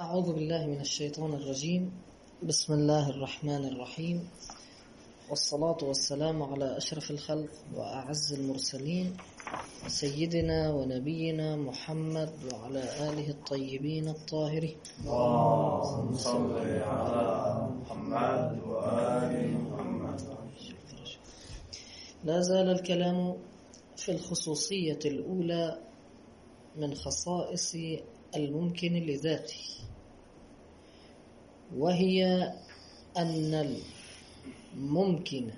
أعوذ بالله من الشيطان الرجيم. بسم الله الرحمن الرحيم، والصلاة والسلام على أشرف الخلق وأعز المرسلين سيدنا ونبينا محمد وعلى آله الطيبين الطاهرين. اللهم صل على محمد وآل محمد. لا زال الكلام في الخصوصية الأولى من خصائص الممكن لذاته، وهي أن الممكن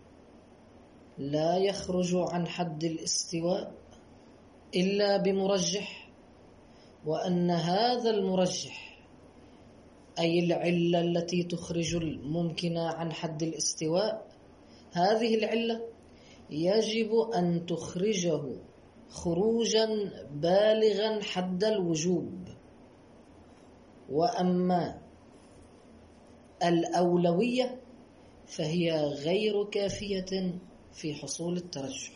لا يخرج عن حد الاستواء إلا بمرجح، وأن هذا المرجح أي العلة التي تخرج الممكن عن حد الاستواء، هذه العلة يجب أن تخرجه خروجا بالغا حد الوجوب. وأما الأولوية فهي غير كافية في حصول الترجح.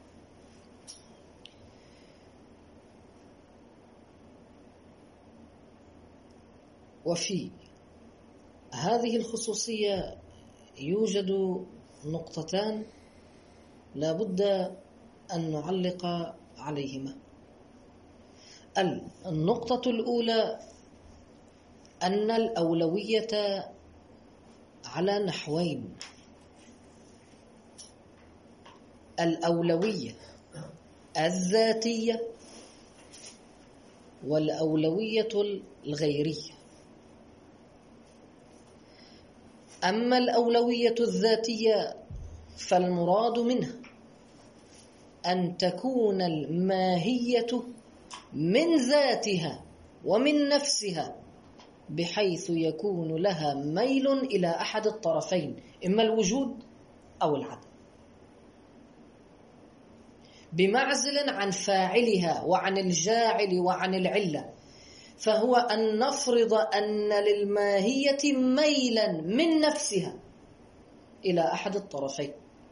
وفي هذه الخصوصية يوجد نقطتان لا بد أن نعلق عليهما. النقطة الأولى أن الأولوية على نحوين: الأولوية الذاتية والأولوية الغيرية. أما الأولوية الذاتية فالمراد منها أن تكون الماهية من ذاتها ومن نفسها، بحيث يكون لها ميل إلى أحد الطرفين، إما الوجود أو العدم، بمعزل عن فاعلها وعن الجاعل وعن العلة. فهو أن نفرض أن للماهية ميلا من نفسها إلى أحد الطرفين.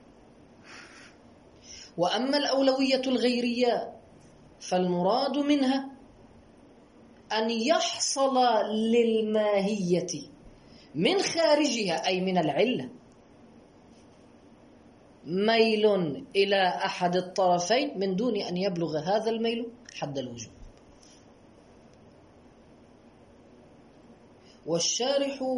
وأما الأولوية الغيرية فالمراد منها أن يحصل للماهية من خارجها أي من العلة ميل إلى أحد الطرفين من دون أن يبلغ هذا الميل حد الوجوب. والشارح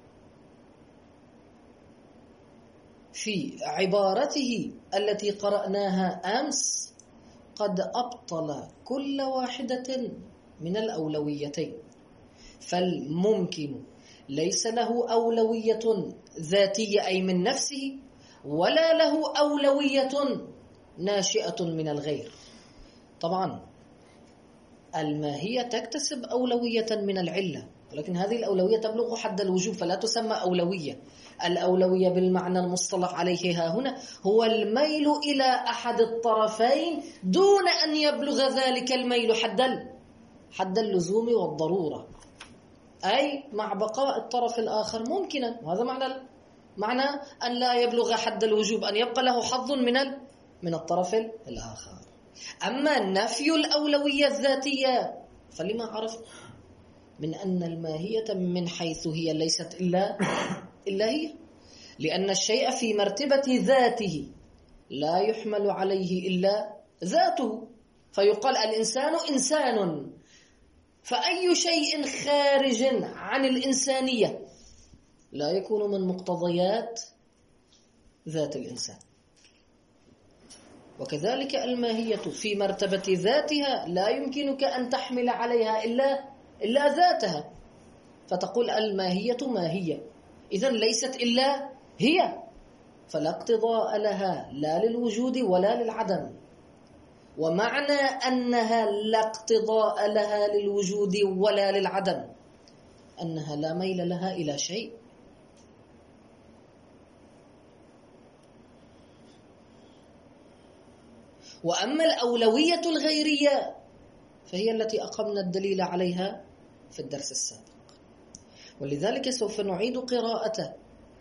في عبارته التي قرأناها أمس قد أبطل كل واحدة من الأولويتين. فالممكن ليس له أولوية ذاتية أي من نفسه، ولا له أولوية ناشئة من الغير. طبعا الماهية تكتسب أولوية من العلة، ولكن هذه الأولوية تبلغ حد الوجوب فلا تسمى أولوية. الأولوية بالمعنى المصطلح عليه ها هنا هو الميل إلى أحد الطرفين دون أن يبلغ ذلك الميل حد اللزوم والضرورة، أي مع بقاء الطرف الآخر ممكنا. وهذا معنى أن لا يبلغ حد الوجوب، أن يبقى له حظ من الطرف الآخر. أما نفي الأولوية الذاتية فلما عرفت من أن الماهية من حيث هي ليست إلا هي، لأن الشيء في مرتبة ذاته لا يحمل عليه إلا ذاته. فيقال الإنسان إنسان، فأي شيء خارج عن الإنسانية لا يكون من مقتضيات ذات الإنسان. وكذلك الماهية في مرتبة ذاتها لا يمكنك أن تحمل عليها إلا ذاتها، فتقول الماهية ماهية، إذن ليست إلا هي، فلا اقتضاء لها لا للوجود ولا للعدم. ومعنى أنها لا اقتضاء لها للوجود ولا للعدم أنها لا ميل لها إلى شيء. وأما الأولوية الغيرية فهي التي أقمنا الدليل عليها في الدرس السابق، ولذلك سوف نعيد قراءة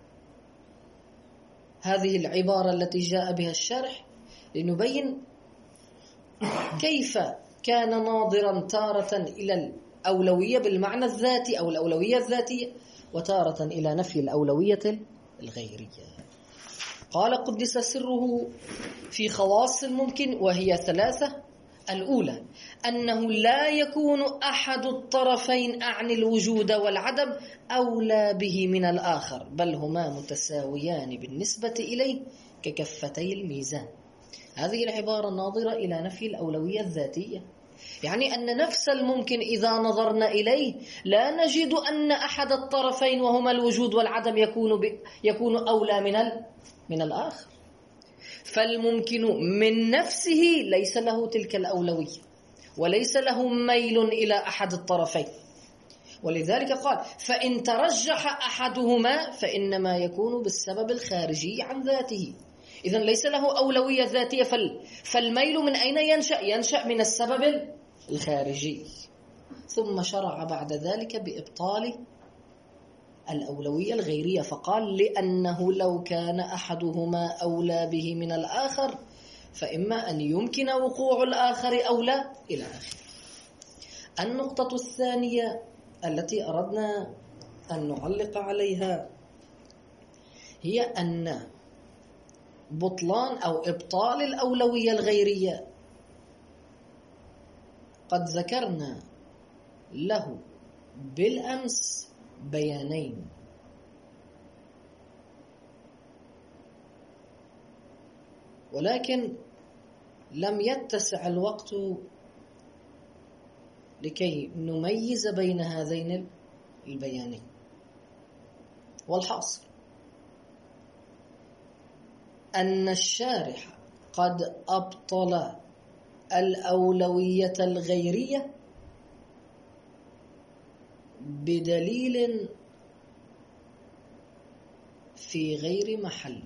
هذه العبارة التي جاء بها الشرح لنبين كيف كان ناظرا تارة إلى الأولوية بالمعنى الذاتي أو الأولوية الذاتية، وتارة إلى نفي الأولوية الغيرية. قال قدس سره في خواص الممكن وهي 3: الأولى أنه لا يكون أحد الطرفين أعني الوجود والعدم أولى به من الآخر، بل هما متساويان بالنسبة إليه ككفتي الميزان. هذه العبارة ناظرة إلى نفي الأولوية الذاتية، يعني أن نفس الممكن إذا نظرنا إليه لا نجد أن أحد الطرفين وهما الوجود والعدم يكون أولى من الآخر، فالممكن من نفسه ليس له تلك الأولوية وليس له ميل إلى أحد الطرفين، ولذلك قال فإن ترجح أحدهما فإنما يكون بالسبب الخارجي عن ذاته. إذن ليس له أولوية ذاتية، فالميل من أين ينشأ؟ ينشأ من السبب الخارجي. ثم شرع بعد ذلك بإبطال الأولوية الغيرية، فقال لأنه لو كان أحدهما أولى به من الآخر فإما أن يمكن وقوع الآخر أولى إلى آخره. النقطة الثانية التي أردنا أن نعلق عليها هي أن بطلان أو إبطال الأولوية الغيرية قد ذكرنا له بالأمس بيانين، ولكن لم يتسع الوقت لكي نميز بين هذين البيانين. والحاصل أن الشارح قد أبطل الأولوية الغيرية بدليل في غير محله،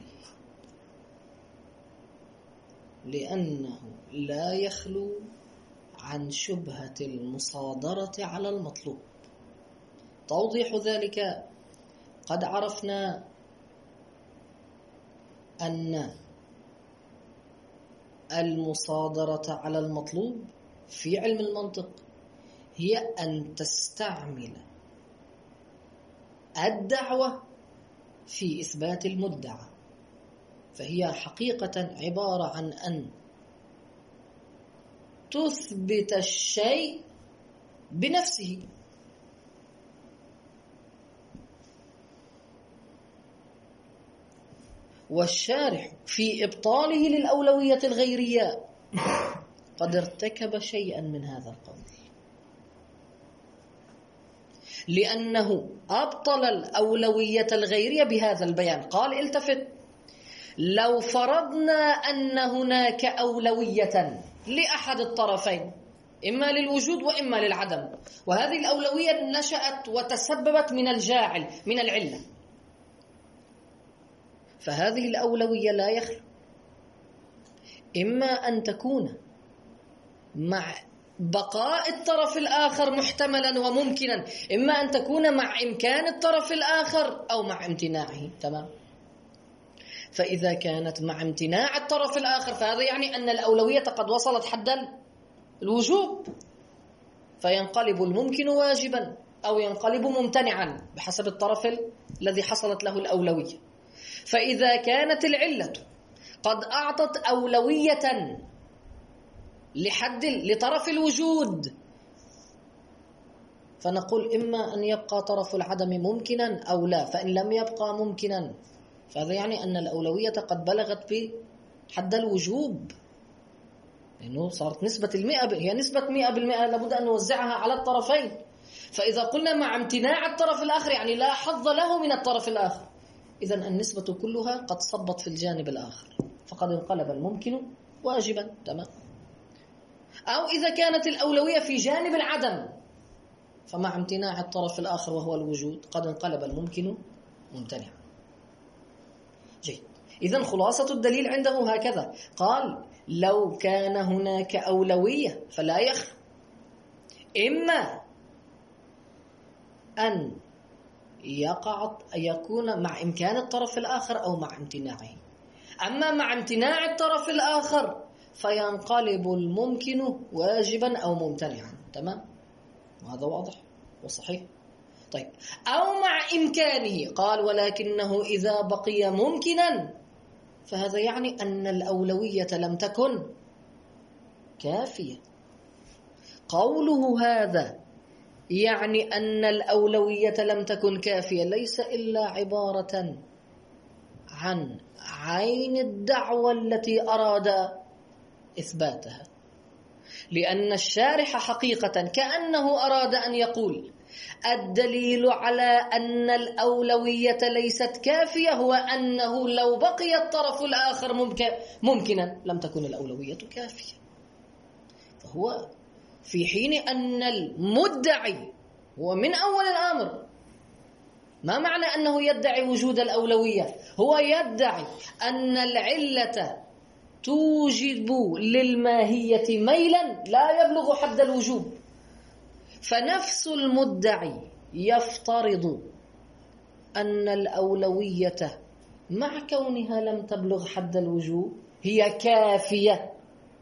لأنه لا يخلو عن شبهة المصادرة على المطلوب. توضيح ذلك: قد عرفنا أن المصادرة على المطلوب في علم المنطق هي أن تستعمل الدعوة في إثبات المدعى، فهي حقيقة عبارة عن أن تثبت الشيء بنفسه. والشارح في إبطاله للأولوية الغيرية قد ارتكب شيئا من هذا القول، لأنه أبطل الأولوية الغيرية بهذا البيان. قال التفت: لو فرضنا أن هناك أولوية لأحد الطرفين إما للوجود وإما للعدم، وهذه الأولوية نشأت وتسببت من الجاعل من العلة، فهذه الأولوية لا يخلو إما أن تكون مع بقاء الطرف الآخر محتملا وممكنا، إما أن تكون مع إمكان الطرف الآخر أو مع امتناعه. تمام؟ فإذا كانت مع امتناع الطرف الآخر فهذا يعني أن الأولوية قد وصلت حد الوجوب، فينقلب الممكن واجبا أو ينقلب ممتنعا بحسب الطرف الذي حصلت له الأولوية. فإذا كانت العلة قد أعطت أولوية لطرف الوجود فنقول إما أن يبقى طرف العدم ممكنا أو لا، فإن لم يبقى ممكنا فهذا يعني أن الأولوية قد بلغت بحد الوجوب، لأنه صارت نسبة 100، هي نسبة 100% لابد أن نوزعها على الطرفين. فإذا قلنا مع امتناع الطرف الآخر يعني لا حظ له من الطرف الآخر، إذن النسبة كلها قد صبت في الجانب الآخر، فقد انقلب الممكن واجبا. تمام؟ أو إذا كانت الأولوية في جانب العدم فمع امتناع الطرف الآخر وهو الوجود قد انقلب الممكن ممتنعا. جيد. إذن خلاصة الدليل عنده هكذا: قال لو كان هناك أولوية فلا يخلو إما أن يكون مع إمكان الطرف الآخر أو مع امتناعه، أما مع امتناع الطرف الآخر فينقلب الممكن واجبا أو ممتنعا. تمام؟ وهذا واضح وصحيح. طيب، أو مع إمكانه، قال ولكنه إذا بقي ممكنا، فهذا يعني أن الأولوية لم تكن كافية. قوله هذا يعني أن الأولوية لم تكن كافية ليس إلا عبارة عن عين الدعوة التي أراد إثباتها، لأن الشارح حقيقة كأنه أراد أن يقول الدليل على أن الأولوية ليست كافية هو أنه لو بقي الطرف الآخر ممكنا لم تكن الأولوية كافية. فهو في حين أن المدعي هو من أول الأمر، ما معنى أنه يدعي وجود الأولوية؟ هو يدعي أن العلة توجب للماهية ميلا لا يبلغ حد الوجوب، فنفس المدعي يفترض أن الأولوية مع كونها لم تبلغ حد الوجوب هي كافية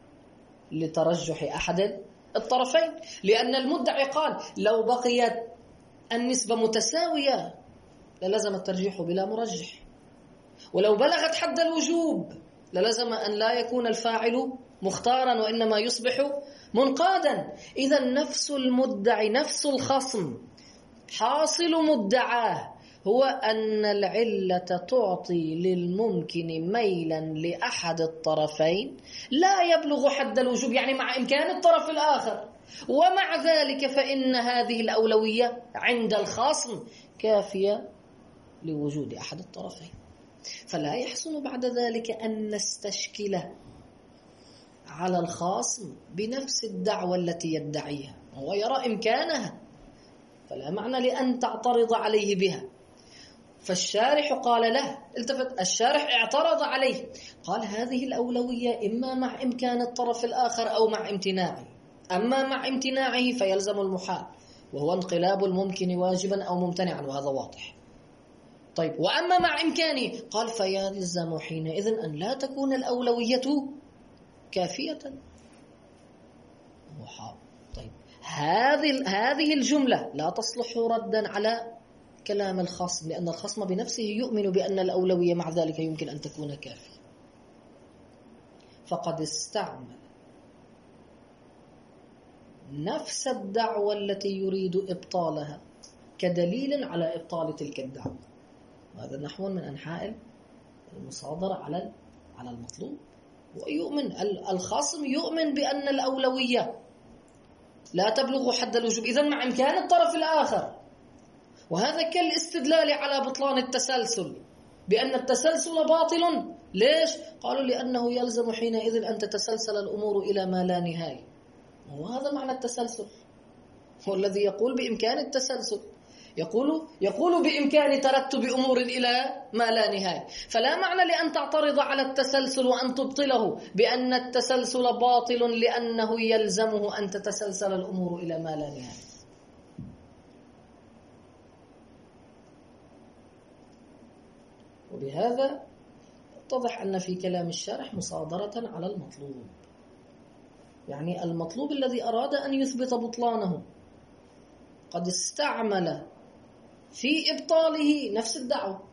لترجح أحد الطرفين، لأن المدعي قال لو بقيت النسبة متساوية للزم الترجيح بلا مرجح، ولو بلغت حد الوجوب للزم أن لا يكون الفاعل مختارا وإنما يصبح منقادا. إذا نفس المدعي نفس الخصم حاصل مدعاه هو أن العلة تعطي للممكن ميلا لأحد الطرفين لا يبلغ حد الوجوب، يعني مع إمكان الطرف الآخر، ومع ذلك فإن هذه الأولوية عند الخصم كافية لوجود أحد الطرفين. فلا يحسن بعد ذلك أن نستشكل على الخاصم بنفس الدعوة التي يدعيها، هو يرى إمكانها فلا معنى لأن تعترض عليه بها. فالشارح قال له، التفت الشارح اعترض عليه، قال هذه الأولوية إما مع إمكان الطرف الآخر أو مع امتناعه، أما مع امتناعه فيلزم المحال وهو انقلاب الممكن واجبا أو ممتنعا، وهذا واضح. طيب، وأما مع إمكانه قال فيلزم حينئذ أن لا تكون الأولوية كافية. طيب، هذه الجملة لا تصلح ردا على كلام الخصم، لأن الخصم بنفسه يؤمن بأن الأولوية مع ذلك يمكن أن تكون كافية، فقد استعمل نفس الدعوة التي يريد إبطالها كدليل على إبطال تلك الدعوة. هذا نحو من أنحاء المصادرة على المطلوب. ويؤمن الخصم يؤمن بأن الأولوية لا تبلغ حد الوجوب، إذن مع إمكان الطرف الآخر، وهذا كالاستدلال على بطلان التسلسل بأن التسلسل باطل. ليش؟ قالوا لأنه يلزم حينئذ أن تتسلسل الأمور إلى ما لا نهاية، وهذا معنى التسلسل. هو الذي يقول بإمكان التسلسل، يقول بإمكان ترتب أمور إلى ما لا نهاية، فلا معنى لأن تعترض على التسلسل وأن تبطله بأن التسلسل باطل لأنه يلزمه أن تتسلسل الأمور إلى ما لا نهاية. وبهذا اتضح أن في كلام الشارح مصادرة على المطلوب، يعني المطلوب الذي أراد أن يثبت بطلانه قد استعمل في إبطاله نفس الدعوة.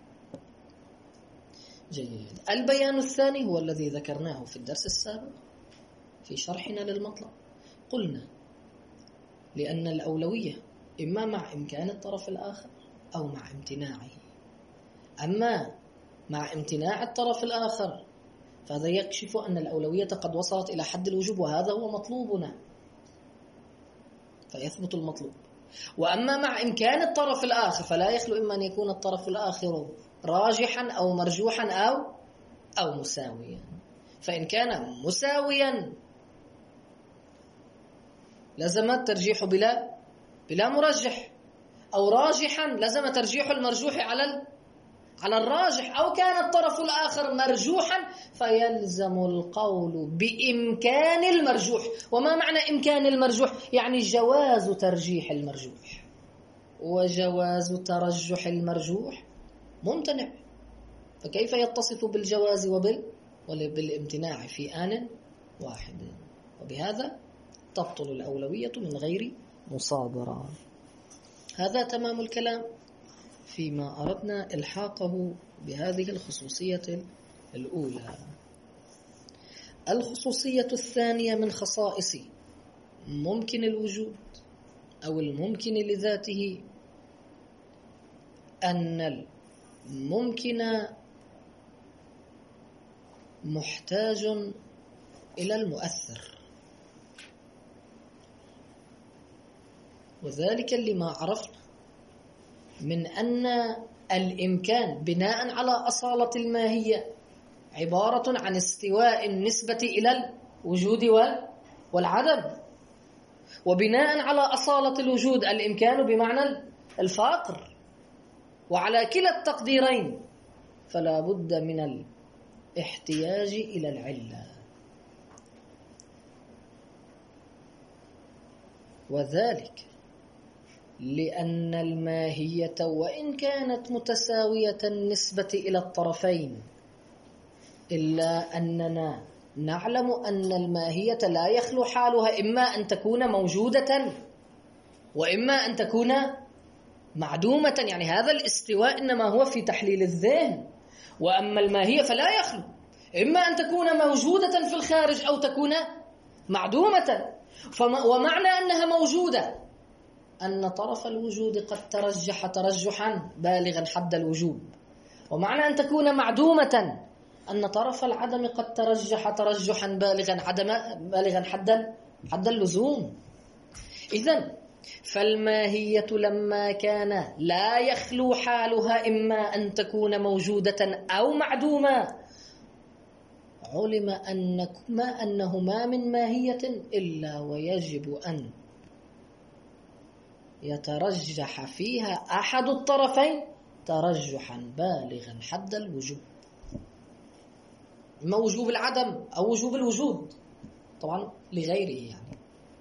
جيد. البيان الثاني هو الذي ذكرناه في الدرس السابق في شرحنا للمطلب. قلنا لأن الأولوية إما مع إمكان الطرف الآخر أو مع امتناعه، أما مع امتناع الطرف الآخر فهذا يكشف أن الأولوية قد وصلت إلى حد الوجوب، وهذا هو مطلوبنا فيثبت المطلوب. وأما مع إمكان الطرف الآخر فلا يخلو إما أن يكون الطرف الآخر راجحا أو مرجوحا أو مساويا، فإن كان مساويا لزم الترجيح بلا مرجح، أو راجحا لزم ترجيح المرجوح على الراجح، أو كان الطرف الآخر مرجوحا فيلزم القول بإمكان المرجوح. وما معنى إمكان المرجوح؟ يعني جواز ترجيح المرجوح، وجواز ترجح المرجوح ممتنع، فكيف يتصف بالجواز بالامتناع في آن واحد؟ وبهذا تبطل الأولوية من غير مصادرة. هذا تمام الكلام فيما أردنا إلحاقه بهذه الخصوصية الأولى. الخصوصية الثانية من خصائص ممكن الوجود أو الممكن لذاته أن الممكن محتاج إلى المؤثر، وذلك لما عرفنا من أن الإمكان بناء على أصالة الماهية عبارة عن استواء النسبة إلى الوجود والعدم، وبناء على أصالة الوجود الإمكان بمعنى الفقر، وعلى كلا التقديرين فلا بد من الاحتياج إلى العلة، وذلك لأن الماهية وإن كانت متساوية النسبة إلى الطرفين إلا أننا نعلم أن الماهية لا يخلو حالها إما أن تكون موجودة وإما أن تكون معدومة. يعني هذا الاستواء إنما هو في تحليل الذهن، وأما الماهية فلا يخلو إما أن تكون موجودة في الخارج أو تكون معدومة. ومعنى أنها موجودة أن طرف الوجود قد ترجح ترجحا بالغا حد الوجوب، ومعنى أن تكون معدومة أن طرف العدم قد ترجح ترجحا بالغا حد اللزوم. إذن فالماهية لما كان لا يخلو حالها إما أن تكون موجودة أو معدومة، علم أنهما من ماهية إلا ويجب أن يترجح فيها أحد الطرفين ترجحا بالغا حد الوجوب، إما وجوب العدم أو وجوب الوجود، طبعا لغيره يعني.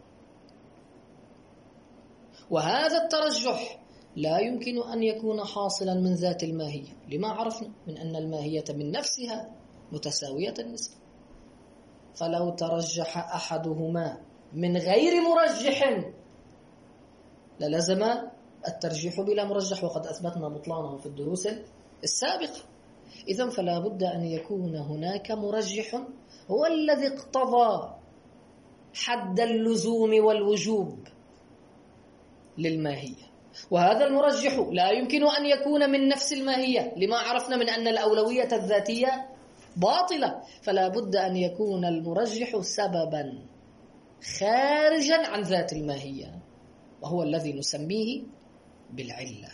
وهذا الترجح لا يمكن أن يكون حاصلا من ذات الماهية، لما عرفنا من أن الماهية من نفسها متساوية النسبة، فلو ترجح أحدهما من غير مرجح للزم الترجيح بلا مرجح، وقد أثبتنا بطلانه في الدروس السابقة. إذن فلا بد أن يكون هناك مرجح هو الذي اقتضى حد اللزوم والوجوب للماهية، وهذا المرجح لا يمكن أن يكون من نفس الماهية، لما عرفنا من أن الأولوية الذاتية باطلة، فلا بد أن يكون المرجح سببا خارجا عن ذات الماهية، وهو الذي نسميه بالعلة.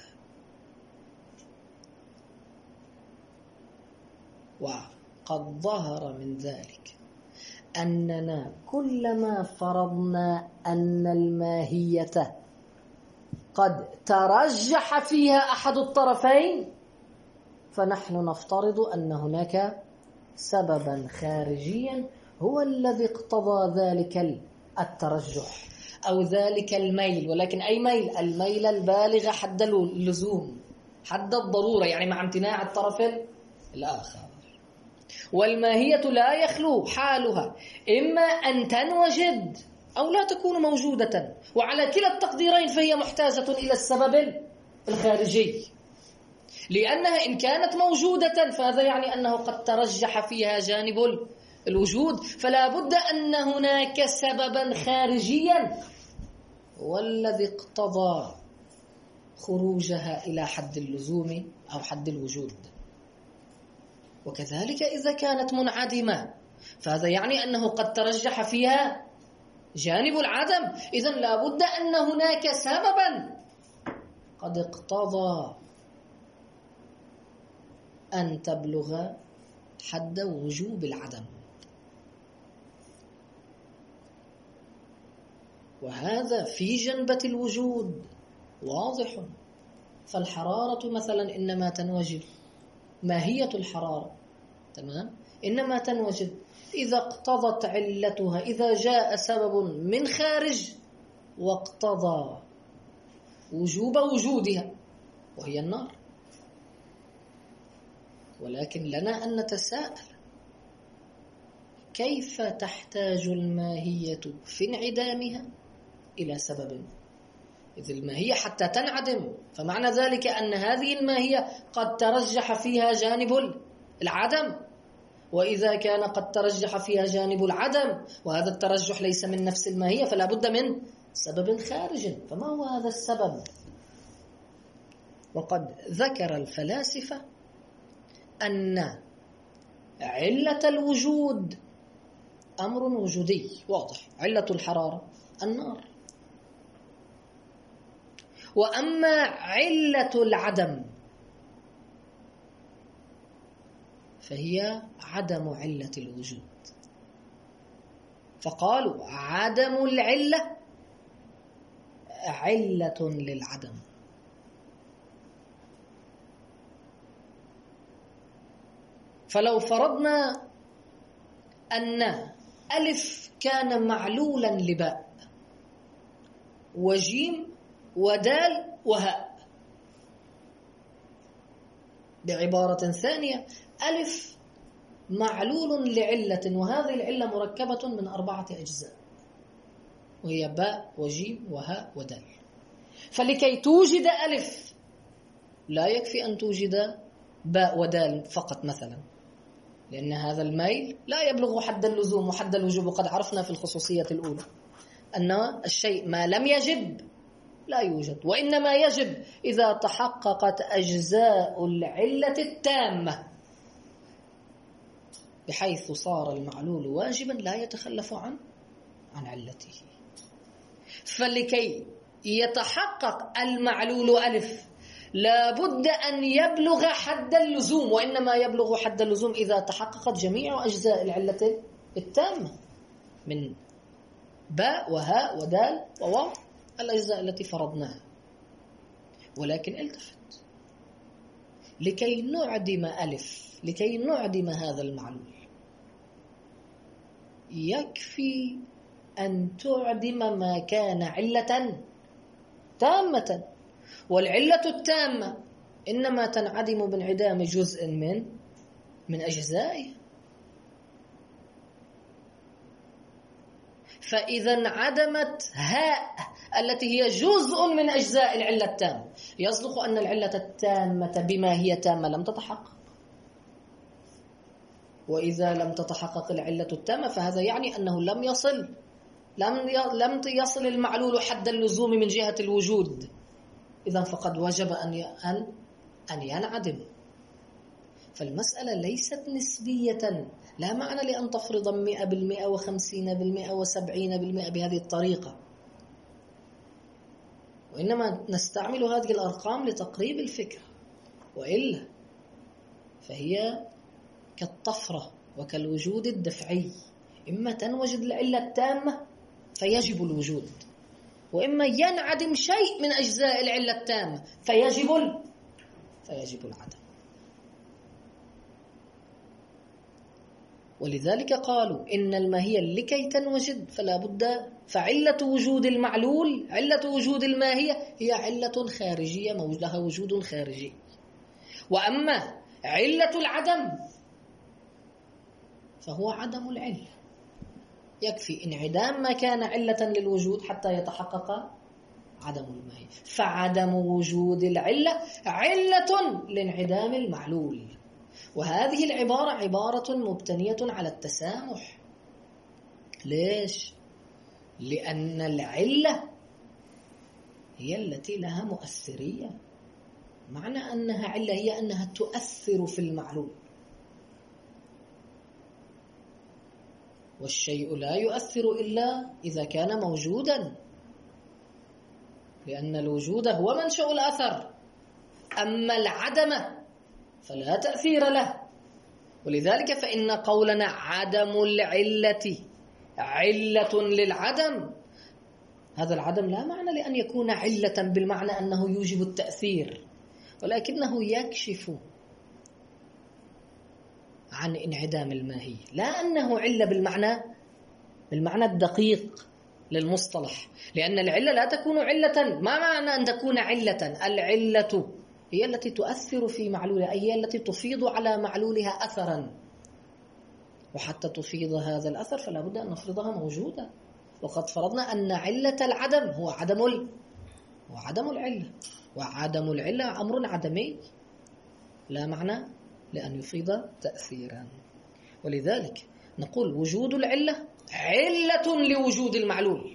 وقد ظهر من ذلك أننا كلما فرضنا أن الماهية قد ترجح فيها أحد الطرفين فنحن نفترض أن هناك سببا خارجيا هو الذي اقتضى ذلك الترجح أو ذلك الميل، ولكن أي ميل؟ الميل البالغ حد اللزوم حد الضرورة، يعني مع امتناع الطرف الآخر. والماهية لا يخلو حالها إما أن تنوجد أو لا تكون موجودة، وعلى كلا التقديرين فهي محتاجة إلى السبب الخارجي، لأنها إن كانت موجودة فهذا يعني أنه قد ترجح فيها جانب الوجود، فلا بد أن هناك سببا خارجيا والذي اقتضى خروجها إلى حد اللزوم أو حد الوجود. وكذلك إذا كانت منعدمة فهذا يعني أنه قد ترجح فيها جانب العدم، إذن لا بد أن هناك سببا قد اقتضى أن تبلغ حد وجوب العدم. وهذا في جنبة الوجود واضح. فالحرارة مثلا إنما تنوجد، ماهية الحرارة تمام إنما تنوجد إذا اقتضت علتها، إذا جاء سبب من خارج واقتضى وجوب وجودها، وهي النار. ولكن لنا أن نتساءل كيف تحتاج الماهية في انعدامها إلى سبب إذ الماهية حتى تنعدم، فمعنى ذلك أن هذه الماهية قد ترجح فيها جانب العدم، وإذا كان قد ترجح فيها جانب العدم وهذا الترجح ليس من نفس الماهية فلا بد من سبب خارج. فما هو هذا السبب؟ وقد ذكر الفلاسفة أن علة الوجود أمر وجودي واضح، علة الحرارة النار، وأما علة العدم فهي عدم علة الوجود. فقالوا عدم العلة علة للعدم. فلو فرضنا أن ألف كان معلولا لباء، وجيم ودال وهاء، بعبارة ثانية ألف معلول لعلة، وهذه العلة مركبة من 4 أجزاء، وهي باء وجيم وهاء ودال. فلكي توجد ألف لا يكفي أن توجد باء ودال فقط مثلا، لأن هذا الميل لا يبلغ حد اللزوم وحد الوجوب. وقد عرفنا في الخصوصية الأولى أن الشيء ما لم يجب لا يوجد، وإنما يجب إذا تحققت أجزاء العلة التامة، بحيث صار المعلول واجبا لا يتخلف عن علته. فلكي يتحقق المعلول ألف لا بد أن يبلغ حد اللزوم، وإنما يبلغ حد اللزوم إذا تحققت جميع أجزاء العلة التامة من باء وهاء ودال وواو، الأجزاء التي فرضناها. ولكن التفت، لكي نعدم ألف، لكي نعدم هذا المعلول، يكفي أن تعدم ما كان علة تامة، والعلة التامة إنما تنعدم بانعدام جزء من أجزائها. فإذا انعدمت هاء التي هي جزء من أجزاء العلة التامة، يصدق أن العلة التامة بما هي تامة لم تتحقق. وإذا لم تتحقق العلة التامة فهذا يعني أنه لم يصل المعلول حد اللزوم من جهة الوجود، إذن فقد وجب أن ينعدم. فالمسألة ليست نسبية، لا معنى لأن تفرض 100% و50% و70% بهذه الطريقة، وإنما نستعمل هذه الأرقام لتقريب الفكرة، وإلا فهي كالطفرة وكالوجود الدفعي، إما تنوجد العلة التامة فيجب الوجود، وإما ينعدم شيء من أجزاء العلة التامة فيجب العدم. ولذلك قالوا إن الماهية لكي تنوجد فلا بد، فعلة وجود المعلول، علة وجود الماهية هي علة خارجية لها وجود خارجي. وأما علة العدم فهو عدم العلة، يكفي انعدام ما كان علة للوجود حتى يتحقق عدم الماهية. فعدم وجود العلة علة لانعدام المعلول. وهذه العبارة عبارة مبتنية على التسامح. ليش؟ لأن العلة هي التي لها مؤثرية. معنى أنها علة هي أنها تؤثر في المعلول، والشيء لا يؤثر إلا إذا كان موجودا، لأن الوجود هو منشأ الأثر، أما العدم فلا تأثير له. ولذلك فإن قولنا عدم العلة علة للعدم، هذا العدم لا معنى لأن يكون علة بالمعنى أنه يوجب التأثير، ولكنه يكشف عن انعدام الماهية، لا أنه علة بالمعنى الدقيق للمصطلح، لأن العلة لا تكون علة. ما معنى أن تكون علة؟ العلة هي التي تؤثر في معلولها، أي هي التي تفيض على معلولها أثرا، وحتى تفيض هذا الأثر فلا بد أن نفرضها موجودة. وقد فرضنا أن علة العدم هو وعدم العلة. وعدم العلة أمر عدمي لا معنى لأن يفيد تأثيرا. ولذلك نقول وجود العلة علة لوجود المعلول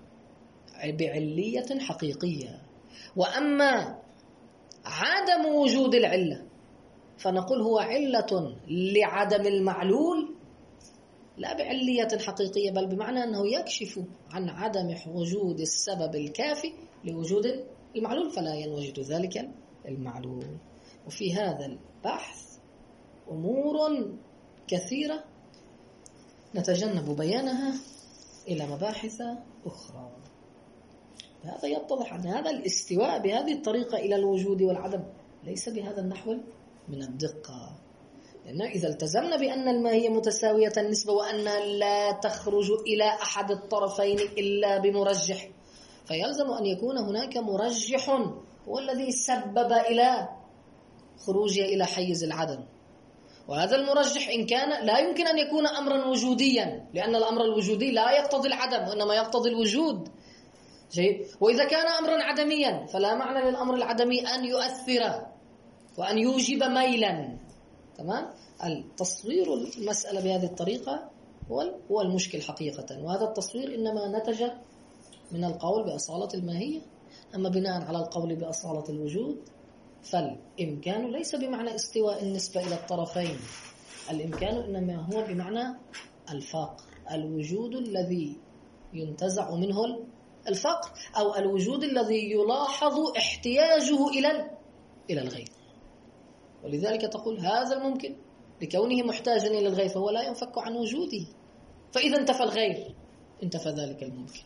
بعلية حقيقية. وأما عدم وجود العلة فنقول هو علة لعدم المعلول لا بعلية حقيقية، بل بمعنى أنه يكشف عن عدم وجود السبب الكافي لوجود المعلول، فلا ينوجد ذلك المعلول. وفي هذا البحث أمور كثيرة نتجنب بيانها إلى مباحث أخرى. هذا يتضح أن هذا الاستواء بهذه الطريقة إلى الوجود والعدم ليس بهذا النحو من الدقة، لأن إذا التزمنا بأن الماهية متساوية النسبة وأنها لا تخرج إلى أحد الطرفين إلا بمرجح، فيلزم أن يكون هناك مرجح هو الذي سبب إلى خروجها إلى حيز العدم. وهذا المرجح إن كان لا يمكن أن يكون أمرا وجوديا، لأن الأمر الوجودي لا يقتضي العدم وإنما يقتضي الوجود. جيد. وإذا كان أمرا عدميا فلا معنى للأمر العدمي أن يؤثر وأن يوجب ميلا. تمام؟ التصوير المسألة بهذه الطريقة هو المشكل حقيقة، وهذا التصوير إنما نتج من القول بأصالة الماهية. أما بناء على القول بأصالة الوجود فالإمكان ليس بمعنى استواء النسبة إلى الطرفين، الإمكان إنما هو بمعنى الفقر، الوجود الذي ينتزع منه الفقر، أو الوجود الذي يلاحظ احتياجه إلى الغير. ولذلك تقول هذا الممكن لكونه محتاجا إلى الغير فهو لا ينفك عن وجوده، فإذا انتفى الغير انتفى ذلك الممكن،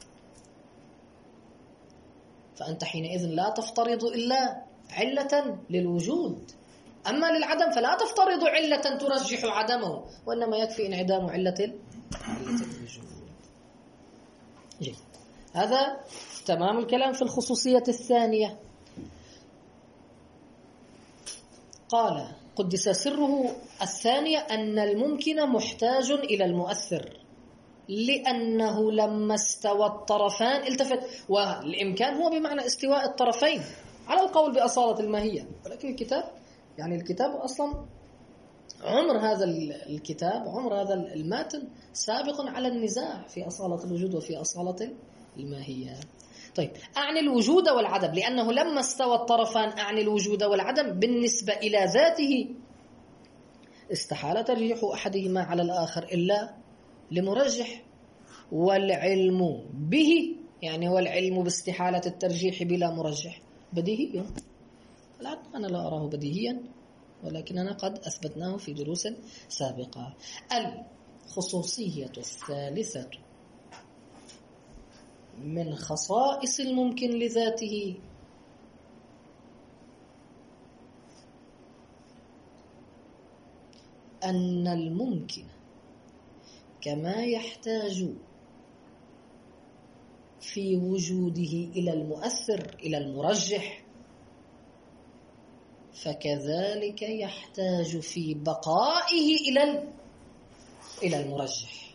فأنت حينئذ لا تفترض إلا علة للوجود. أما للعدم فلا تفترض علة ترجح عدمه، وإنما يكفي انعدام علة الوجود. جيد. هذا تمام الكلام في الخصوصية الثانية. قال قدس سره الثانية أن الممكن محتاج إلى المؤثر، لأنه لما استوى الطرفان التفت. والإمكان هو بمعنى استواء الطرفين على القول بأصالة الماهية، ولكن الكتاب أصلا عمر هذا الكتاب، عمر هذا الماتن سابق على النزاع في أصالة الوجود وفي أصالة الماهية. طيب، أعني الوجود والعدم، لأنه لما استوى الطرفان أعني الوجود والعدم بالنسبة إلى ذاته استحال ترجيح أحدهما على الآخر إلا لمرجح، والعلم به يعني هو العلم باستحالة الترجيح بلا مرجح بديهي. لا، أنا لا أراه بديهيا، ولكننا قد أثبتناه في دروس سابقة. الخصوصية الثالثة من خصائص الممكن لذاته أن الممكن كما يحتاج في وجوده إلى المؤثر إلى المرجح، فكذلك يحتاج في بقائه إلى المرجح.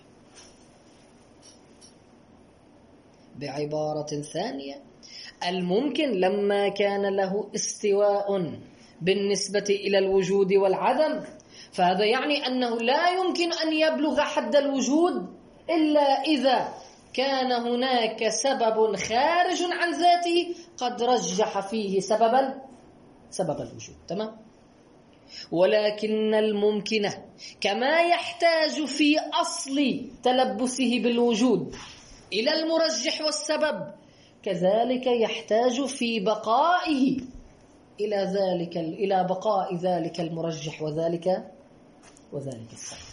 بعبارة ثانية، الممكن لما كان له استواء بالنسبة إلى الوجود والعدم، فهذا يعني أنه لا يمكن أن يبلغ حد الوجود إلا إذا كان هناك سبب خارج عن ذاته قد رجح فيه سبب الوجود. تمام؟ ولكن الممكن كما يحتاج في أصل تلبسه بالوجود إلى المرجح والسبب، كذلك يحتاج في بقائه إلى بقاء ذلك المرجح وذلك السبب.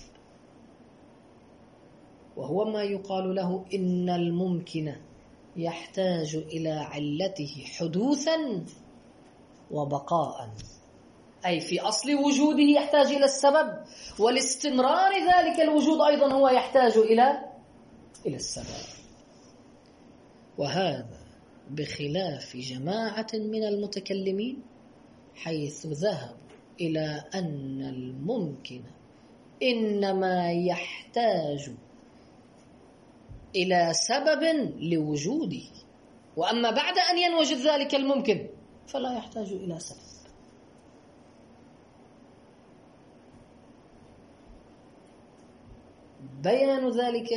وهو ما يقال له إن الممكن يحتاج إلى علته حدوثا وبقاء، أي في أصل وجوده يحتاج إلى السبب، والاستمرار ذلك الوجود أيضا هو يحتاج إلى السبب. وهذا بخلاف جماعة من المتكلمين حيث ذهبوا إلى أن الممكن إنما يحتاج إلى سبب لوجوده، وأما بعد أن ينوجد ذلك الممكن فلا يحتاج إلى سبب. بيان ذلك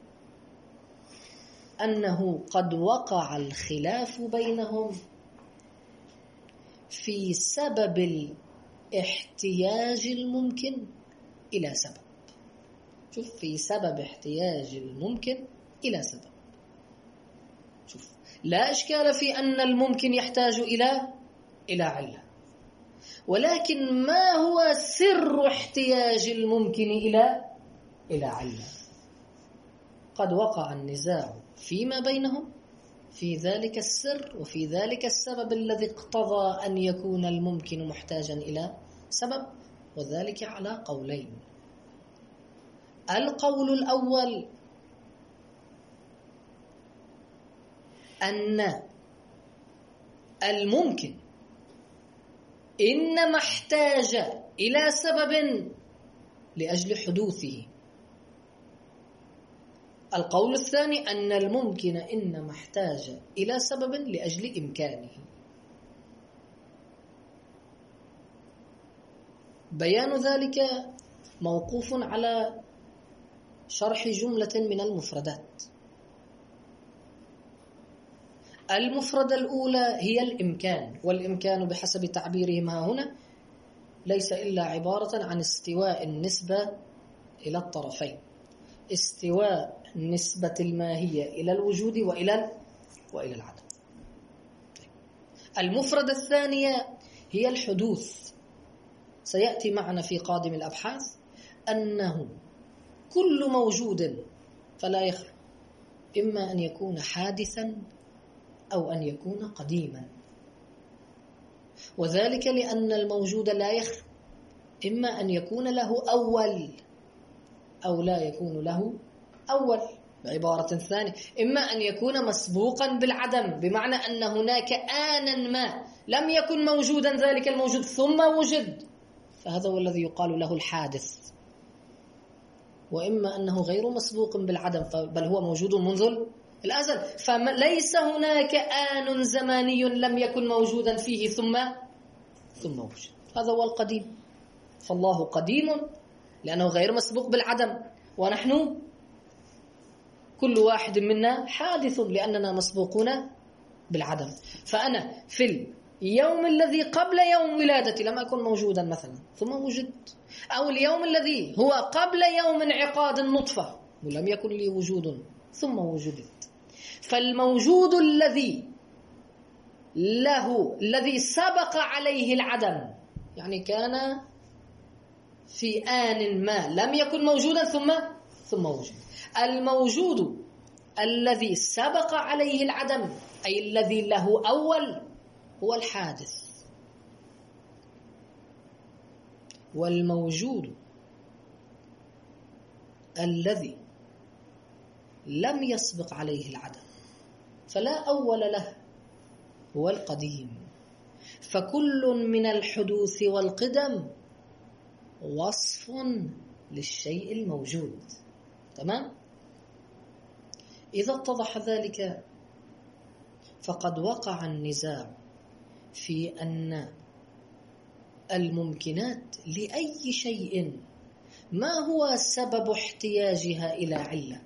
أنه قد وقع الخلاف بينهم في سبب الاحتياج الممكن إلى سبب. شوف، في سبب احتياج الممكن إلى سبب. شوف، لا إشكال في أن الممكن يحتاج إلى علة، ولكن ما هو سر احتياج الممكن إلى علة؟ قد وقع النزاع فيما بينهم في ذلك السر وفي ذلك السبب الذي اقتضى أن يكون الممكن محتاجا إلى سبب، وذلك على قولين. القول الأول أن الممكن إنما احتاج إلى سبب لأجل حدوثه. القول الثاني أن الممكن إنما احتاج إلى سبب لأجل إمكانه. بيان ذلك موقوف على شرح جملة من المفردات. المفردة الأولى هي الإمكان، والإمكان بحسب تعبيرهم ها هنا ليس إلا عبارة عن استواء النسبة إلى الطرفين، استواء نسبة الماهية إلى الوجود وإلى العدم. المفردة الثانية هي الحدوث. سيأتي معنا في قادم الأبحاث أنه كل موجود فلا يخلو إما أن يكون حادثا أو أن يكون قديما، وذلك لأن الموجود لا يخلو إما أن يكون له أول أو لا يكون له أول. بعبارة ثانية، إما أن يكون مسبوقا بالعدم، بمعنى أن هناك آنا ما لم يكن موجودا ذلك الموجود ثم وجد، فهذا هو الذي يقال له الحادث. وإما أنه غير مسبوق بالعدم بل هو موجود منذ الأزل، فليس هناك آن زماني لم يكن موجودا فيه ثم وجد. هذا هو القديم. فالله قديم لأنه غير مسبوق بالعدم، ونحن كل واحد منا حادث لأننا مسبوقون بالعدم. فأنا في اليوم الذي قبل يوم ولادتي لم أكن موجودا مثلا ثم وجدت، أو اليوم الذي هو قبل يوم انعقاد النطفة ولم يكن لي وجود ثم وجدت. فالموجود الذي سبق عليه العدم، يعني كان في آن ما لم يكن موجودا ثم وجد. الموجود الذي سبق عليه العدم أي الذي له أول هو الحادث، والموجود الذي لم يسبق عليه العدم فلا أول له هو القديم. فكل من الحدوث والقدم وصف للشيء الموجود. تمام؟ إذا اتضح ذلك فقد وقع النزاع في أن الممكنات لأي شيء ما هو سبب احتياجها إلى علة.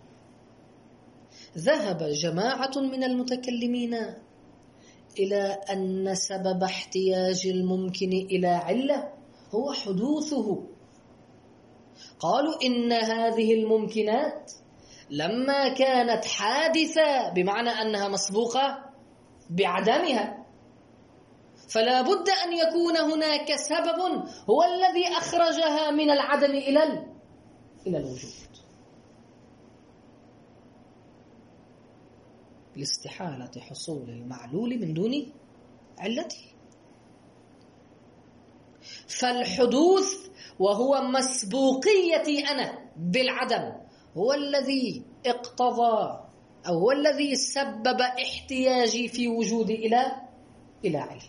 ذهب جماعة من المتكلمين إلى أن سبب احتياج الممكن إلى علة هو حدوثه. قالوا إن هذه الممكنات لما كانت حادثة بمعنى أنها مسبوقة بعدمها فلا بد أن يكون هناك سبب هو الذي أخرجها من العدم إلى الوجود، لاستحالة حصول المعلول من دون علته. فالحدوث وهو مسبوقيتي أنا بالعدم هو الذي اقتضى أو هو الذي سبب احتياجي في وجودي إلى علة.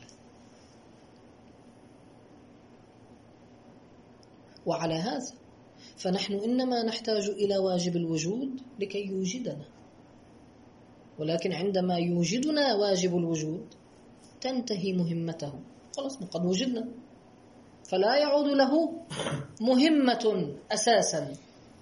وعلى هذا فنحن إنما نحتاج إلى واجب الوجود لكي يوجدنا، ولكن عندما يوجدنا واجب الوجود تنتهي مهمته، خلاص قد وجدنا، فلا يعود له مهمة أساسا.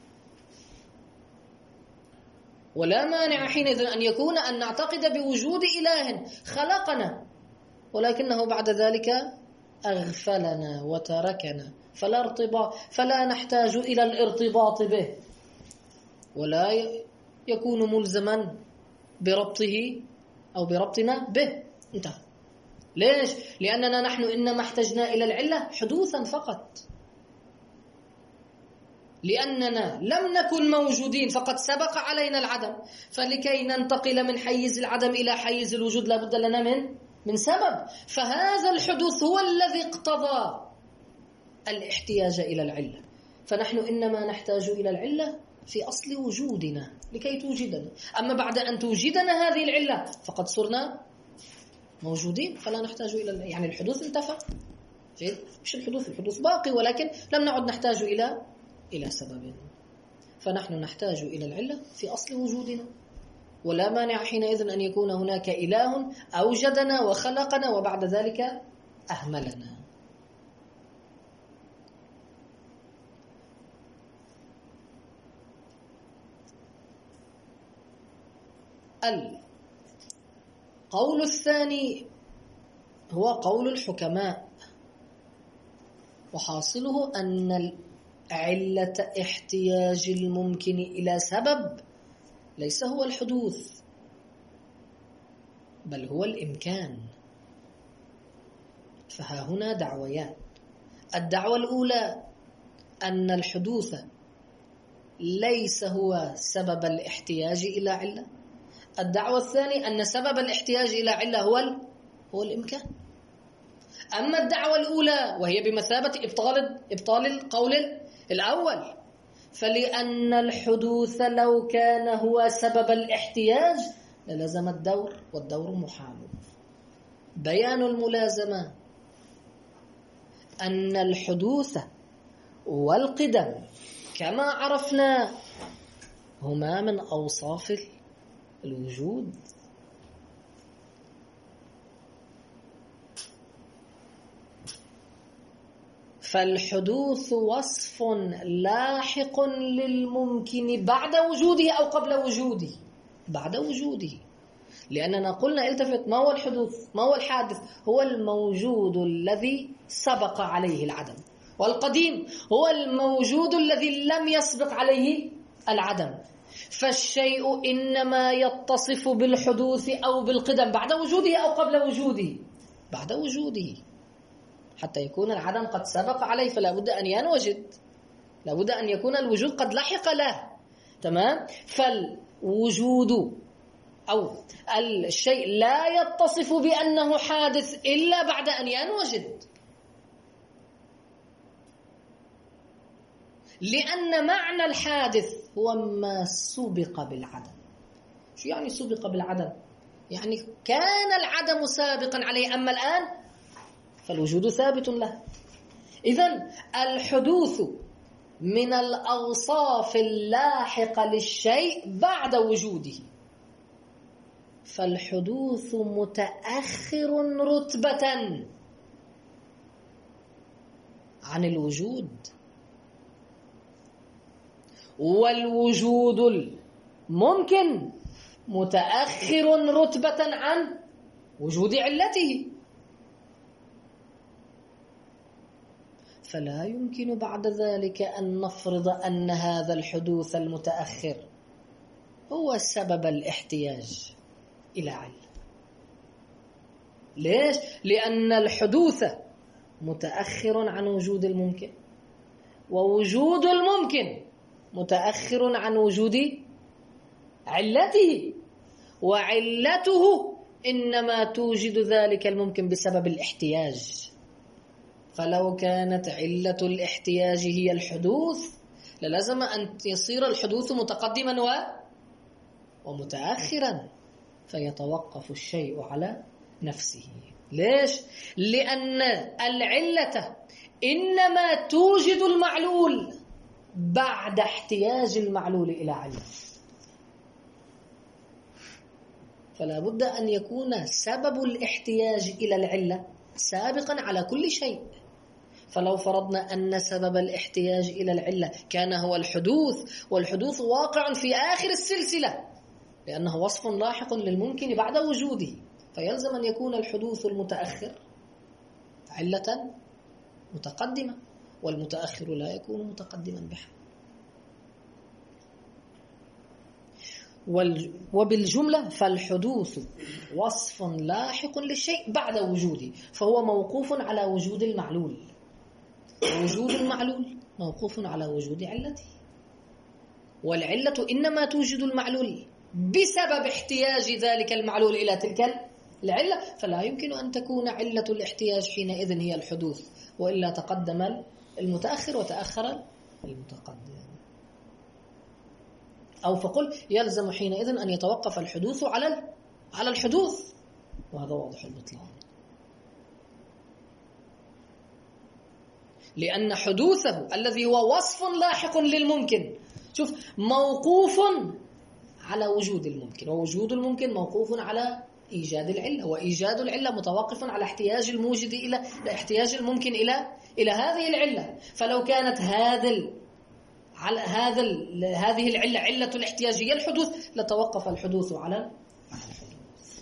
ولا مانع حينئذ أن يكون أن نعتقد بوجود إله خلقنا ولكنه بعد ذلك أغفلنا وتركنا، فلا نحتاج إلى الارتباط به، ولا يكون ملزما بربطه أو بربطنا به. انتهى. ليش؟ لأننا نحن إنما احتجنا إلى العلة حدوثا فقط، لأننا لم نكن موجودين فقد سبق علينا العدم، فلكي ننتقل من حيز العدم إلى حيز الوجود لابد لنا من سبب، فهذا الحدوث هو الذي اقتضى الاحتياج إلى العلة. فنحن إنما نحتاج إلى العلة في أصل وجودنا لكي توجدنا، أما بعد أن توجدنا هذه العلة فقد صرنا موجودين، فلا نحتاج إلى يعني الحدوث انتفى. مش الحدوث باقي، ولكن لم نعد نحتاج إلى سبب. فنحن نحتاج إلى العلة في أصل وجودنا، ولا مانع حينئذ أن يكون هناك إله أوجدنا وخلقنا وبعد ذلك أهملنا. القول الثاني هو قول الحكماء، وحاصله أن علة احتياج الممكن إلى سبب ليس هو الحدوث، بل هو الإمكان. فها هنا دعويان. الدعوة الأولى أن الحدوث ليس هو سبب الاحتياج إلى علة. الدعوة الثانية أن سبب الاحتياج إلى علة هو الإمكان. أما الدعوة الأولى وهي بمثابة إبطال القول الأول، فلأن الحدوث لو كان هو سبب الاحتياج للزم الدور، والدور محال. بيان الملازمة أن الحدوث والقدم كما عرفنا هما من أوصاف الوجود، فالحدوث وصف لاحق للممكن بعد وجوده أو قبل وجوده. بعد وجوده، لأننا قلنا التفت، ما هو الحدوث؟ ما هو الحادث؟ هو الموجود الذي سبق عليه العدم، والقديم هو الموجود الذي لم يسبق عليه العدم. فالشيء إنما يتصف بالحدوث أو بالقدم بعد وجوده أو قبل وجوده؟ بعد وجوده، حتى يكون العدم قد سبق عليه، فلا بد أن ينوجد، لا بد أن يكون الوجود قد لحق له. تمام؟ فالوجود أو الشيء لا يتصف بأنه حادث إلا بعد أن ينوجد، لأن معنى الحادث هو ما سبق بالعدم. شو يعني سبق بالعدم؟ يعني كان العدم سابقا عليه، أما الآن فالوجود ثابت له. إذن الحدوث من الأوصاف اللاحقة للشيء بعد وجوده، فالحدوث متأخر رتبة عن الوجود، والوجود الممكن متأخر رتبة عن وجود علته. فلا يمكن بعد ذلك أن نفرض أن هذا الحدوث المتأخر هو سبب الاحتياج إلى علة. ليش؟ لأن الحدوث متأخر عن وجود الممكن، ووجود الممكن متأخر عن وجود علته، وعلته إنما توجد ذلك الممكن بسبب الاحتياج. فلو كانت علة الاحتياج هي الحدوث للزم أن يصير الحدوث متقدما ومتأخرا، فيتوقف الشيء على نفسه. ليش؟ لأن العلة إنما توجد المعلول بعد احتياج المعلول إلى علة. فلا بد أن يكون سبب الاحتياج إلى العلة سابقا على كل شيء. فلو فرضنا أن سبب الاحتياج إلى العلة كان هو الحدوث، والحدوث واقع في آخر السلسلة لأنه وصف لاحق للممكن بعد وجوده، فيلزم أن يكون الحدوث المتأخر علة متقدمة، والمتأخر لا يكون متقدما بحال. وبالجملة فالحدوث وصف لاحق للشيء بعد وجوده، فهو موقوف على وجود المعلول، ووجود المعلول موقوف على وجود علته، والعلة إنما توجد المعلول بسبب احتياج ذلك المعلول إلى تلك العلة، فلا يمكن أن تكون علة الاحتياج حينئذ هي الحدوث، وإلا تقدم المتأخر وتأخر المتقدم. أو فقل يلزم حينئذ أن يتوقف الحدوث على الحدوث، وهذا واضح البطلان، لأن حدوثه الذي هو وصف لاحق للممكن شوف موقوف على وجود الممكن، ووجود الممكن موقوف على إيجاد العلة، وإيجاد العلة متوقف على احتياج الموجد إلى احتياج الممكن إلى هذه العلة. فلو كانت هذه العلة علة الاحتياج هي الحدوث لتوقف الحدوث على الحدوث.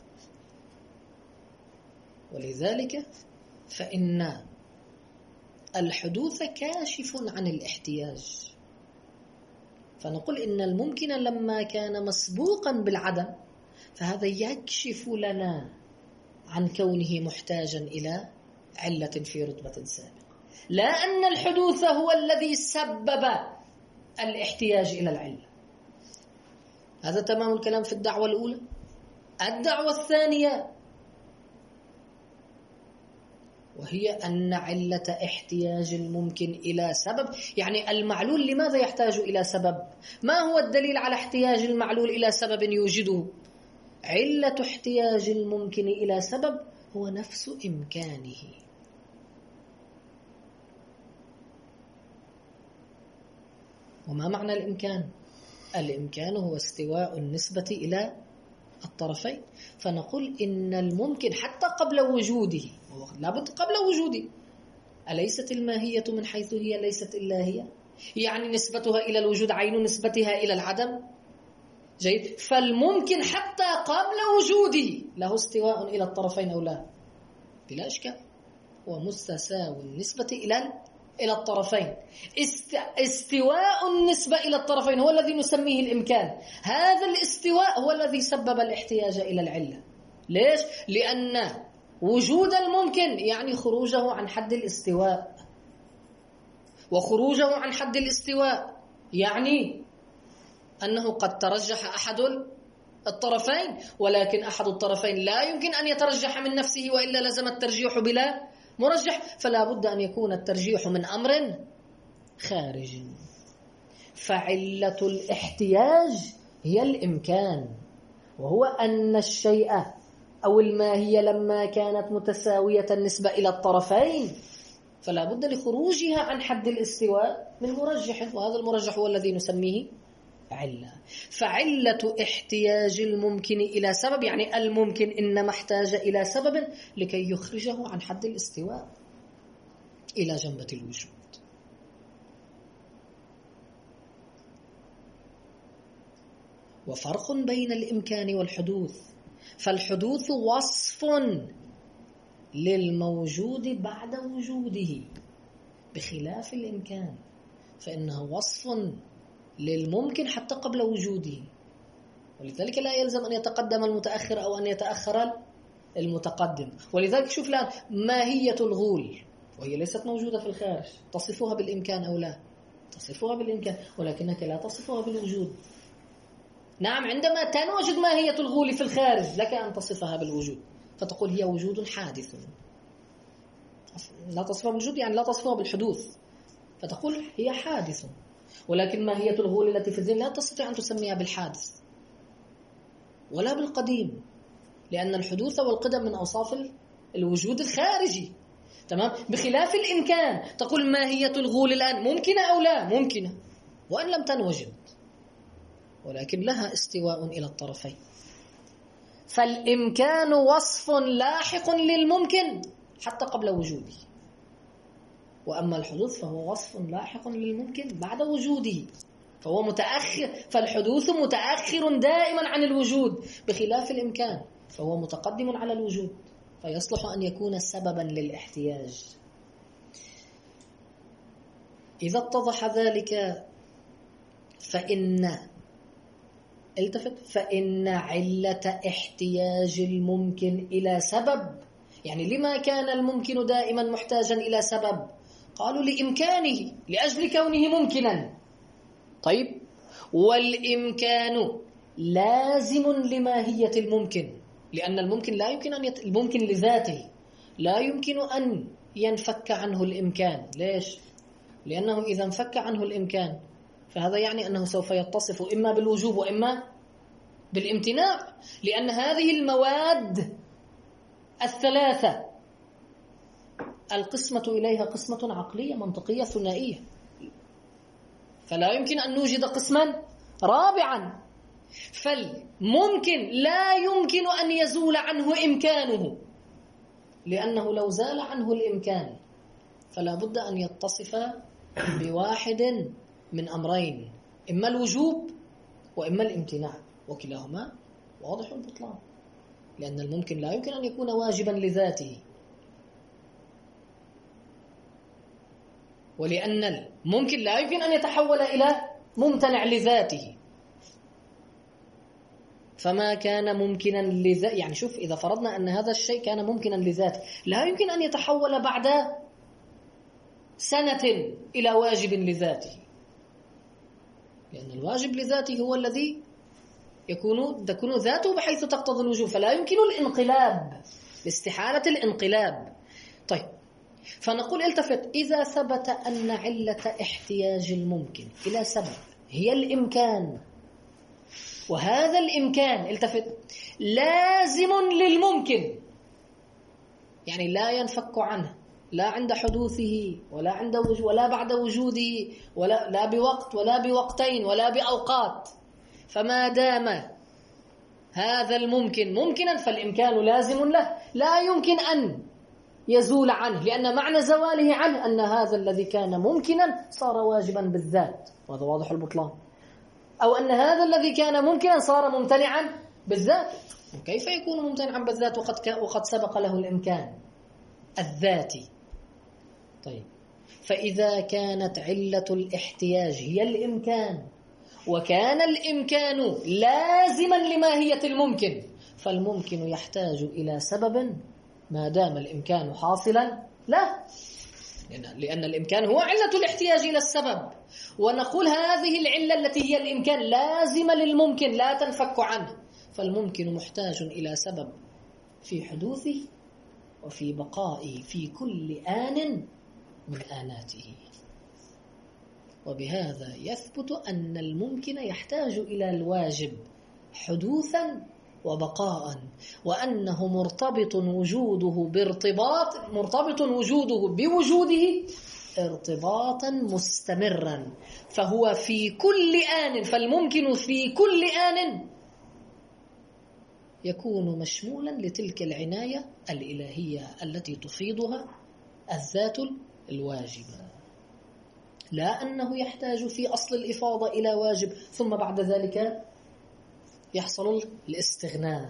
ولذلك فإن الحدوث كاشف عن الاحتياج، فنقول إن الممكن لما كان مسبوقا بالعدم فهذا يكشف لنا عن كونه محتاجا إلى علة في رتبة سابقة، لا أن الحدوث هو الذي سبب الاحتياج إلى العلة. هذا تمام الكلام في الدعوة الأولى. الدعوة الثانية وهي أن علة احتياج الممكن إلى سبب، يعني المعلول لماذا يحتاج إلى سبب؟ ما هو الدليل على احتياج المعلول إلى سبب يوجده؟ علة احتياج الممكن إلى سبب هو نفس إمكانه. وما معنى الإمكان؟ الإمكان هو استواء النسبة إلى الطرفين، فنقول إن الممكن حتى قبل وجوده، لابد قبل وجوده، أليست الماهية من حيث هي ليست إلا هي؟ يعني نسبتها إلى الوجود عين نسبتها إلى العدم. جيد، فالممكن حتى قبل وجوده له استواء إلى الطرفين أو لا؟ بلا إشكال، هو مستساو النسبة إلى الطرفين. استواء النسبة إلى الطرفين هو الذي نسميه الإمكان. هذا الاستواء هو الذي سبب الاحتياج إلى العلة. ليش؟ لأن وجود الممكن يعني خروجه عن حد الاستواء، وخروجه عن حد الاستواء يعني أنه قد ترجح أحد الطرفين، ولكن أحد الطرفين لا يمكن أن يترجح من نفسه وإلا لزم الترجيح بلا مرجح، فلا بد أن يكون الترجيح من أمر خارجي. فعلة الاحتياج هي الإمكان، وهو أن الشيء أو الماهية لما كانت متساوية النسبة إلى الطرفين فلا بد لخروجها عن حد الاستواء من مرجح، وهذا المرجح هو الذي نسميه علة. فعلة احتياج الممكن إلى سبب يعني الممكن إنما احتاج إلى سبب لكي يخرجه عن حد الاستواء إلى جنبة الوجود. وفرق بين الإمكان والحدوث، فالحدوث وصف للموجود بعد وجوده بخلاف الإمكان، فإنه وصف للممكن حتى قبل وجوده، ولذلك لا يلزم أن يتقدم المتأخر أو أن يتأخر المتقدم. ولذلك شوف الآن ماهية الغول وهي ليست موجودة في الخارج، تصفها بالإمكان أو لا؟ تصفها بالإمكان، ولكنك لا تصفها بالوجود. نعم، عندما تنوجد ماهية الغول في الخارج لك أن تصفها بالوجود، فتقول هي وجود حادث. لا تصفها بالوجود يعني لا تصفها بالحدوث، فتقول هي حادث. ولكن ماهية الغول التي في الذهن لا تستطيع أن تسميها بالحادث ولا بالقديم، لأن الحدوث والقدم من أوصاف الوجود الخارجي. تمام؟ بخلاف الإمكان تقول ماهية الغول الآن ممكنة أو لا؟ ممكنة وأن لم تنوجد، ولكن لها استواء إلى الطرفين. فالإمكان وصف لاحق للممكن حتى قبل وجوده، وأما الحدوث فهو وصف لاحق للممكن بعد وجوده، فهو متأخر، فالحدوث متأخر دائما عن الوجود، بخلاف الإمكان فهو متقدم على الوجود، فيصلح أن يكون سببا للاحتياج. إذا اتضح ذلك فإن علة احتياج الممكن إلى سبب، يعني لما كان الممكن دائما محتاجا إلى سبب؟ قالوا لإمكانه، لأجل كونه ممكنا. طيب، والإمكان لازم لماهية الممكن، لأن الممكن لا يمكن الممكن لذاته لا يمكن أن ينفك عنه الإمكان. ليش؟ لأنه إذا انفك عنه الإمكان فهذا يعني أنه سوف يتصف إما بالوجوب وإما بالامتناع، لأن هذه المواد الثلاثة القسمة إليها قسمة عقلية منطقية ثنائية، فلا يمكن أن نوجد قسما رابعا. فالممكن لا يمكن أن يزول عنه إمكانه، لأنه لو زال عنه الإمكان فلا بد أن يتصف بواحد من أمرين، إما الوجوب وإما الامتناع، وكلاهما واضح البطلان، لأن الممكن لا يمكن أن يكون واجبا لذاته، ولأن الممكن لا يمكن أن يتحول إلى ممتنع لذاته. فما كان ممكنا لذاته، يعني شوف، إذا فرضنا أن هذا الشيء كان ممكنا لذاته لا يمكن أن يتحول بعد سنة إلى واجب لذاته، لأن الواجب لذاته هو الذي تكون ذاته بحيث تقتضي الوجوب، فلا يمكن الانقلاب، لاستحالة الانقلاب. طيب، فنقول التفت، إذا ثبت أن علة احتياج الممكن إلى سبب هي الإمكان، وهذا الإمكان التفت لازم للممكن، يعني لا ينفك عنه لا عند حدوثه ولا بعد وجوده، لا بوقت ولا بوقتين ولا بأوقات. فما دام هذا الممكن ممكنا فالإمكان لازم له، لا يمكن أن يزول عنه، لأن معنى زواله عنه أن هذا الذي كان ممكنا صار واجبا بالذات، وهذا واضح البطلان، أو أن هذا الذي كان ممكنا صار ممتنعا بالذات. كيف يكون ممتنعا بالذات وقد سبق له الإمكان الذاتي؟ طيب، فإذا كانت علة الاحتياج هي الإمكان، وكان الإمكان لازما لماهية الممكن، فالممكن يحتاج إلى سبب ما دام الإمكان حاصلا له، لأن الإمكان هو علة الاحتياج إلى السبب. ونقول هذه العلة التي هي الإمكان لازمة للممكن لا تنفك عنه، فالممكن محتاج إلى سبب في حدوثه وفي بقائه في كل آن من آناته. وبهذا يثبت أن الممكن يحتاج إلى الواجب حدوثا وبقاء، وأنه مرتبط وجوده بوجوده ارتباطا مستمرا، فهو في كل آن، فالممكن في كل آن يكون مشمولا لتلك العناية الإلهية التي تفيضها الذات الواجبة، لا أنه يحتاج في أصل الإفاضة إلى واجب ثم بعد ذلك يحصل الاستغناء،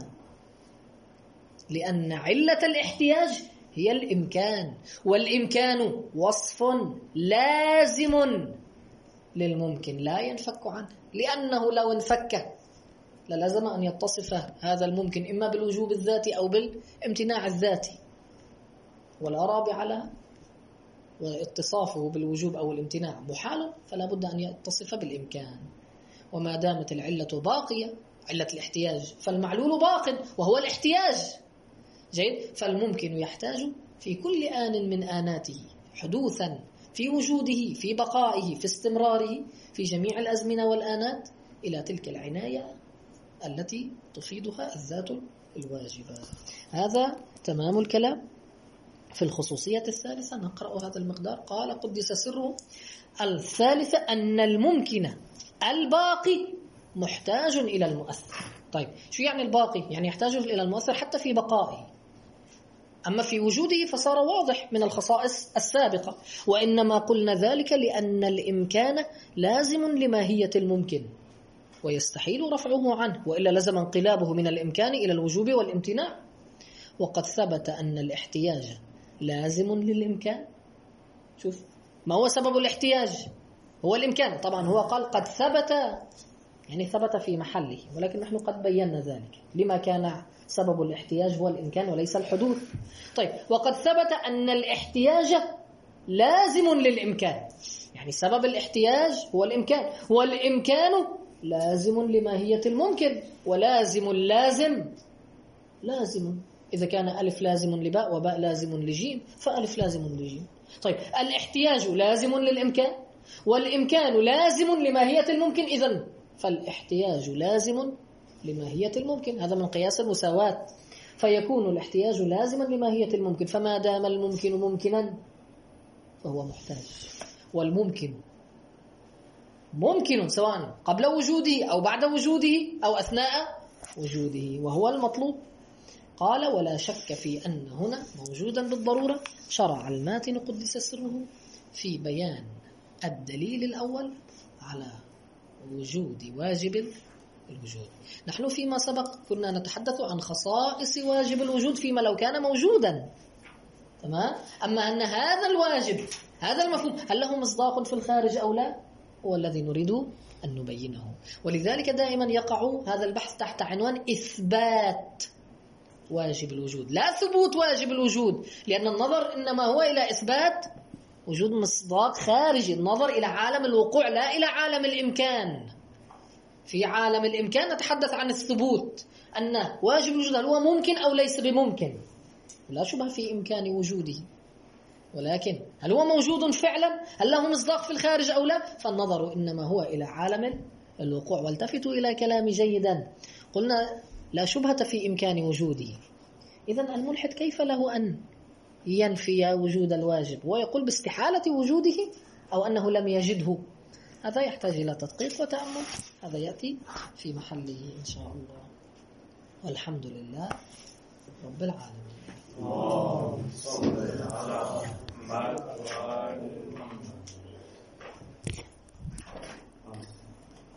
لأن علة الاحتياج هي الإمكان، والإمكان وصف لازم للممكن لا ينفك عنه، لأنه لو انفك للازم أن يتصف هذا الممكن إما بالوجوب الذاتي أو بالامتناع الذاتي، ولا رابع له، واتصافه بالوجوب أو الامتناع محال، فلا بد أن يتصف بالإمكان. وما دامت العلة باقية، علة الاحتياج، فالمعلول باق وهو الاحتياج. جيد، فالممكن يحتاج في كل آن من آناته حدوثا في وجوده في بقائه في استمراره في جميع الأزمنة والآنات إلى تلك العناية التي تفيدها الذات الواجبة. هذا تمام الكلام. في الخصوصية الثالثة نقرأ هذا المقدار. قال قدس سره: الثالثة أن الممكن الباقي محتاج إلى المؤثر. طيب شو يعني الباقي؟ يعني يحتاج إلى المؤثر حتى في بقائه. أما في وجوده فصار واضح من الخصائص السابقة. وإنما قلنا ذلك لأن الإمكان لازم لماهية الممكن ويستحيل رفعه عنه، وإلا لزم انقلابه من الإمكان إلى الوجوب والامتناع. وقد ثبت أن الاحتياج لازم للإمكان. شوف ما هو سبب الاحتياج؟ هو الإمكان. طبعا هو قال قد ثبت، يعني ثبت في محله، ولكن نحن قد بينا ذلك لما كان سبب الاحتياج هو الإمكان وليس الحدوث. طيب وقد ثبت أن الاحتياج لازم للإمكان، يعني سبب الاحتياج هو الإمكان، والإمكان لازم لماهية الممكن، ولازم اللازم لازم. إذا كان ألف لازم لباء وباء لازم لجيم فألف لازم لجيم. طيب الاحتياج لازم للإمكان والإمكان لازم لماهية الممكن، إذن فالاحتياج لازم لماهية الممكن. هذا من قياس المساواة. فيكون الاحتياج لازما لماهية الممكن، فما دام الممكن ممكنا فهو محتاج، والممكن ممكن سواء قبل وجوده أو بعد وجوده أو أثناء وجوده، وهو المطلوب. قال ولا شك في أن هنا موجودا بالضرورة. شرع الماتن قدس سره في بيان الدليل الأول على وجود واجب الوجود. نحن فيما سبق كنا نتحدث عن خصائص واجب الوجود فيما لو كان موجودا، تمام؟ أما أن هذا الواجب، هذا المفهوم، هل له مصداق في الخارج أو لا؟ هو الذي نريد أن نبينه. ولذلك دائما يقع هذا البحث تحت عنوان إثبات واجب الوجود، لا ثبوت واجب الوجود، لأن النظر إنما هو إلى إثبات وجود مصداق خارجي، النظر إلى عالم الوقوع لا إلى عالم الإمكان. في عالم الإمكان نتحدث عن الثبوت، أن واجب الوجود هل هو ممكن أو ليس بممكن، لا شبه في إمكان وجوده، ولكن هل هو موجود فعلا؟ هل له مصداق في الخارج أو لا؟ فالنظر إنما هو إلى عالم الوقوع. والتفتوا إلى كلامي جيدا، قلنا لا شبهة في إمكان وجوده. إذن الملحد كيف له أن ينفي وجود الواجب ويقول باستحالة وجوده أو أنه لم يجده؟ هذا يحتاج إلى تدقيق وتأمل، هذا يأتي في محله إن شاء الله. والحمد لله رب العالمين. اللهم صل على محمد وآل